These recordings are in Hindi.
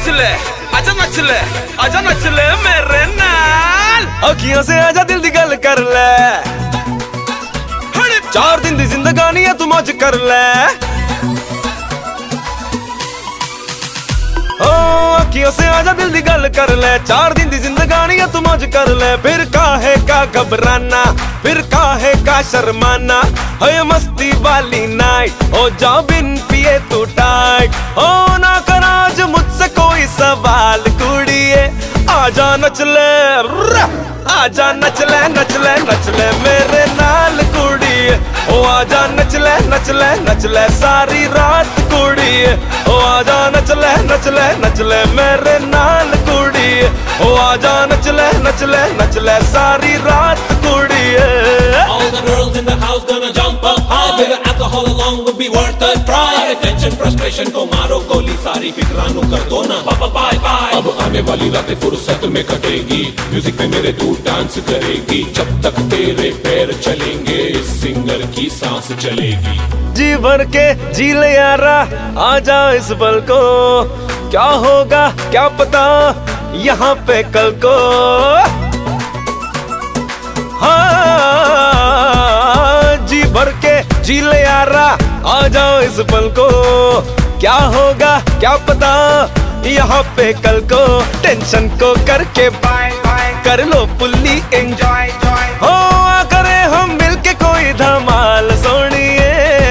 ले, आजा नच ले, आजा नच ले मेरे नाल। अखियों से आजा दिल दी गल कर ले, 4 दिन दी जिंदगानी है तू मौज कर ले। अखियों से आजा दिल दी गल कर ले, 4 दिन दी जिंदगानी है तू मौज कर ले। फिर काहे का घबराना, फिर काहे का शर्माना, है मस्ती वाली नाइट हो जा बिन पिए तू टाइट। हो ना कर आज मुझसे कोई सवाल कुड़िए, आजा नच ले, आजा नच ले, नच ले, नच ले मेरे नाल कुड़िए। ओ आजा नच ले, नच ले, नच ले सारी रात कुड़िए। ओ आजा नच ले, नच ले, नच ले मेरे नाल कुड़िए। ओ आजा नच ले, नच ले, नच ले सारी रात कुड़िए। All the girls in the house gonna jump up high, bit of alcohol along would be worth a try। Tension frustration को मारो गोली, सारी फिक्रानों कर दो ना बाय बाय। अब आने वाली रातें फुर्सत में कटेगी, म्यूजिक पे मेरे तू डांस करेगी। जब तक तेरे पैर चलेंगे इस सिंगर की सांस चलेगी। जी भर के जी ले यारा, आजा इस पल को, क्या होगा क्या पता यहाँ पे कल को। हाँ जी भर के जी ले यारा, आ जाओ इस पल को, क्या होगा क्या पता यहाँ पे कल को। टेंशन को करके बाय बाय कर लो फुल्ली एंजॉय, हो करे हम मिलके कोई धमाल सोनिए।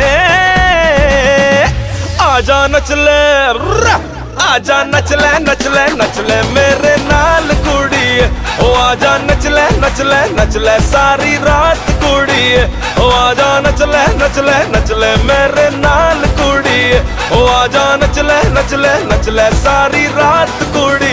आजा नच ले, आजा नच ले, नच ले, नच ले मेरे नाल कुड़िए। ओ आजा नच ले, नच ले, नच ले सारी रात कुड़िए। ओ आजा नच ले, नच ले, नच ले मेरे नाल कुड़िए। ओ आजा नच ले, नच ले, नच ले सारी रात कुड़िए।